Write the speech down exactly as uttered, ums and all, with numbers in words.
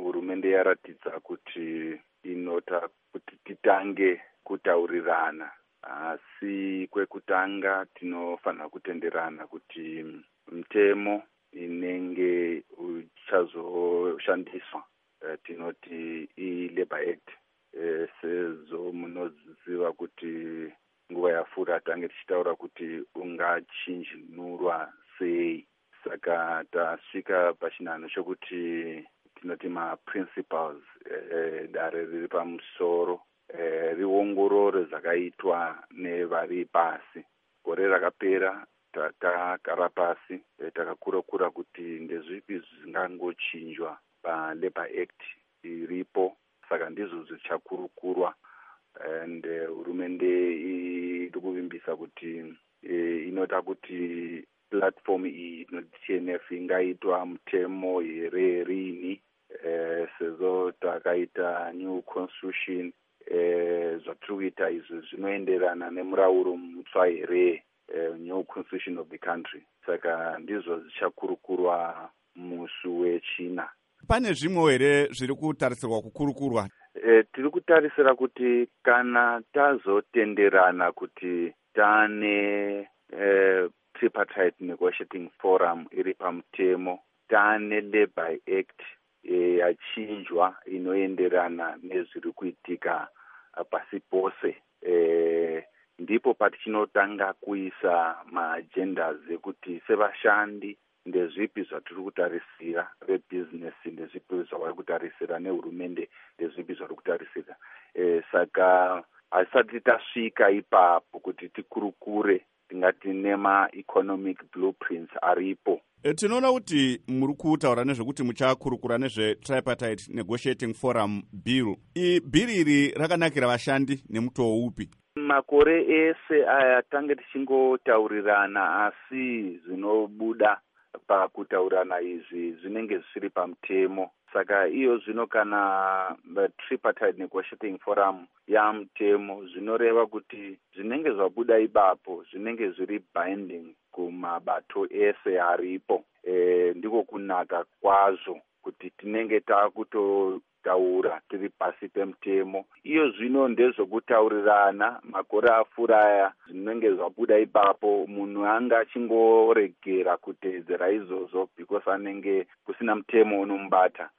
hurumende yaratidza kuti inota kuti titange kutaurirana, asi kwekutanga tinofanira kutenderana kuti mtemo inenge uchazoshandiswa tinoti i-Labour Act, sezvo munoziva kuti nguva yapfuura tange tichitaura kuti ungachinjinurwa sei. Saka tasvika pachinano chokuti tinoti ma-principles eh, dare riri pamusoro eh, riongorore zvakaitwa nevari pasi. Gore rakapera takagara pasi eh, takakurukura kuti ndezvipi zvingangochinjwa pa-Labour Act iripo, saka ndizvo zvichakurukurwa. And hurumende iri kuvimbisa kuti eh, inota kuti platform iyi inoti T N F ingaitwa mutemo here rini, eh, sezvo takaita new constitution, eh, zvatiri kuita izvi zvinoenderana nemurauro mutsva here, eh, new constitution of the country. Saka ndizvo zvichakurukurwa musi wechina. Pane zvimwe here zviri kutarisirwa kukurukurwa? E, tiri kutarisira kuti kana tazotenderana kuti tane e, tripartite negotiating forum iri pamutemo, tane Labour Act e, yachinjwa inoenderana nezviri kuitika pasi pose, e, ndipo patichinotanga kuisa maagendas ekuti sevashandi ndezvipi zvatiri kutarisira, vebusiness ndezvipi zvavari kutarisira, nehurumende ndezvipi zvari kutarisira. E, saka hasati tasvika ipapo kuti tikurukure tingati nema-economic blueprints aripo. E, tinoona kuti muri kutaura nezvekuti muchakurukura nezve-tripartite negotiating forum bill. I bill iri rakanakira vashandi nemutoo upi? Makore ese aya tange tichingotaurirana, asi zvinobuda pakutaurirana izvi zvinenge zvisiri pamutemo. Saka iyo zvino kana tripartite negotiating forum yamutemo, zvinoreva kuti zvinenge zvabuda ipapo zvinenge zviri binding kumabato ese aripo. E, ndiko kunaka kwazvo kuti tinenge takutotaura tiri pasi pemutemo. Iyo zvino ndezvokutaurirana makore apfuura zvinenge zvabuda ipapo, munhu anga achingoregera kuteedzera izvozvo because anenge kusina mutemo unomubata.